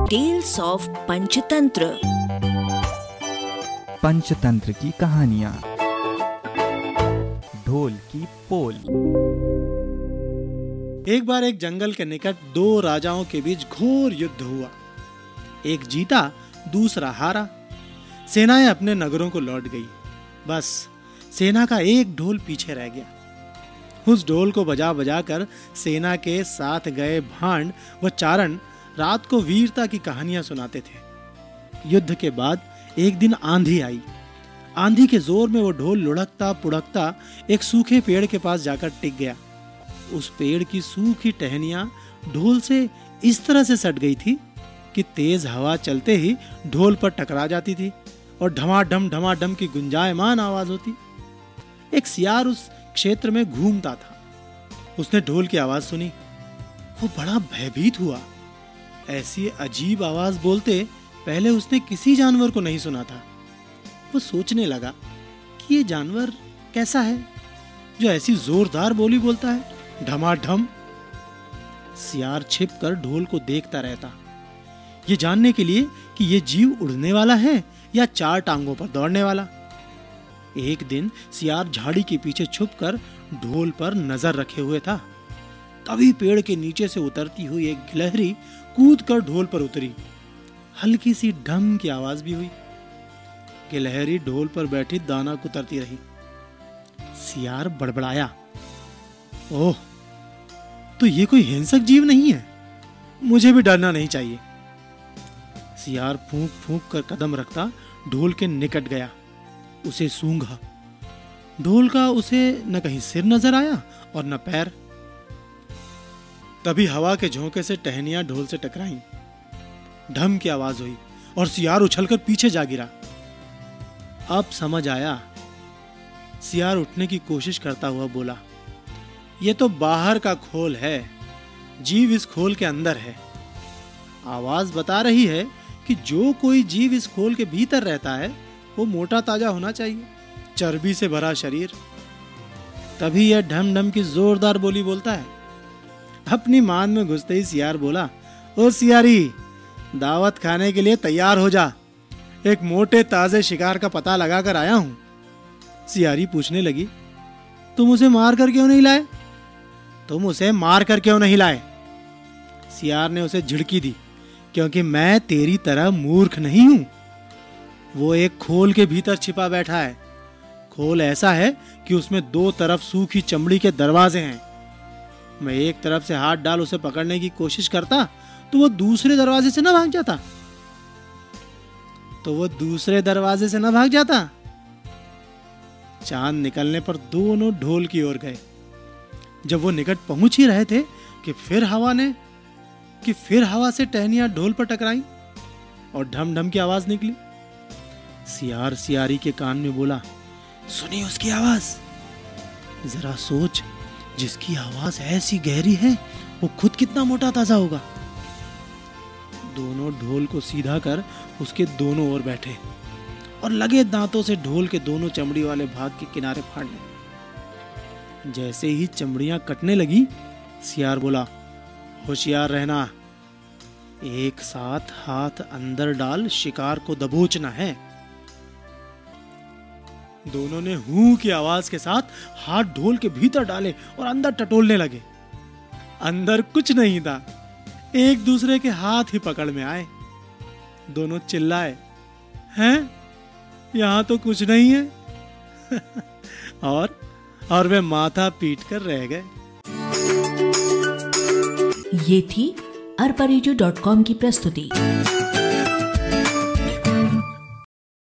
Tales of Panchatantra. Panchatantra की कहानियां। ढोल की पोल। एक बार एक जंगल के निकट दो राजाओं के बीच घोर युद्ध हुआ। एक जीता, दूसरा हारा। सेनाएं अपने नगरों को लौट गई। बस सेना का एक ढोल पीछे रह गया। उस ढोल को बजा बजा कर सेना के साथ गए भांड व चारण रात को वीरता की कहानियां सुनाते थे। युद्ध के बाद एक दिन आंधी आई। आंधी के जोर में वो ढोल लुढ़कता पुढ़कता एक सूखे पेड़ के पास जाकर टिक गया। उस पेड़ की सूखी टहनियां ढोल से इस तरह से सट गई थी कि तेज हवा चलते ही ढोल पर टकरा जाती थी और ढमाढम की गुंजायमान आवाज होती। एक सियार उस क्षेत्र में घूमता था। उसने ढोल की आवाज सुनी। वो बड़ा भयभीत हुआ। ऐसी अजीब आवाज बोलते पहले उसने किसी जानवर को नहीं सुना था। वो सोचने लगा कि ये जानवर कैसा है जो ऐसी जोरदार बोली बोलता है, ढमाढम। सियार छिपकर ढोल को देखता रहता, ये जानने के लिए कि ये जीव उड़ने वाला है या चार टांगों पर दौड़ने वाला। एक दिन सियार झाड़ी के पीछे छुपकर ढोल पर नजर रखे हुए था। तभी पेड़ के नीचे से उतरती हुई एक गिलहरी कूदकर ढोल पर उतरी। हल्की सी ढम की आवाज भी हुई। गिलहरी ढोल पर बैठी दाना कुतरती रही। सियार बड़बड़ाया, ओह, तो ये कोई हिंसक जीव नहीं है, मुझे भी डरना नहीं चाहिए। सियार फूंक फूंक कर कदम रखता ढोल के निकट गया, उसे सूंघा। ढोल का उसे न कहीं सिर नजर आया और न पैर। तभी हवा के झोंके से टहनियां ढोल से टकराईं। ढम की आवाज हुई और सियार उछलकर पीछे जा गिरा। अब समझ आया। सियार उठने की कोशिश करता हुआ बोला, यह तो बाहर का खोल है, जीव इस खोल के अंदर है। आवाज बता रही है कि जो कोई जीव इस खोल के भीतर रहता है वो मोटा ताजा होना चाहिए, चर्बी से भरा शरीर। तभी यह ढम ढम की जोरदार बोली बोलता है। अपनी मान में घुसते ही सियार बोला, ओ सियारी, दावत खाने के लिए तैयार हो जा। एक मोटे ताजे शिकार का पता लगा कर आया हूं। सियारी पूछने लगी, तुम उसे मार कर क्यों नहीं लाए? तुम उसे मार कर क्यों नहीं लाए? सियार ने उसे झिड़की दी, क्योंकि मैं तेरी तरह मूर्ख नहीं हूं। वो एक खोल के भीतर छिपा बैठा है। खोल ऐसा है कि उसमें दो तरफ सूखी चमड़ी के दरवाजे हैं। मैं एक तरफ से हाथ डाल उसे पकड़ने की कोशिश करता तो वो दूसरे दरवाजे से न भाग जाता। चांद निकलने पर दोनों ढोल की ओर गए। जब वो निकट पहुंच ही रहे थे कि फिर हवा से टहनियां ढोल पर टकराई और ढम ढम की आवाज निकली। सियार सियारी के कान में बोला, सुनी उसकी आवाज? जरा सोच, जिसकी आवाज ऐसी गहरी है वो खुद कितना मोटा ताजा होगा। दोनों ढोल को सीधा कर उसके दोनों ओर बैठे और लगे दांतों से ढोल के दोनों चमड़ी वाले भाग के किनारे फाड़ने। जैसे ही चमड़ियां कटने लगी, सियार बोला, होशियार रहना, एक साथ हाथ अंदर डाल शिकार को दबोचना है। दोनों ने हूं की आवाज के साथ हाथ ढोल के भीतर डाले और अंदर टटोलने लगे। अंदर कुछ नहीं था, एक दूसरे के हाथ ही पकड़ में आए। दोनों चिल्लाए, हैं? यहां तो कुछ नहीं है। और वे माथा पीट कर रह गए। ये थी arparegio.com की प्रस्तुति।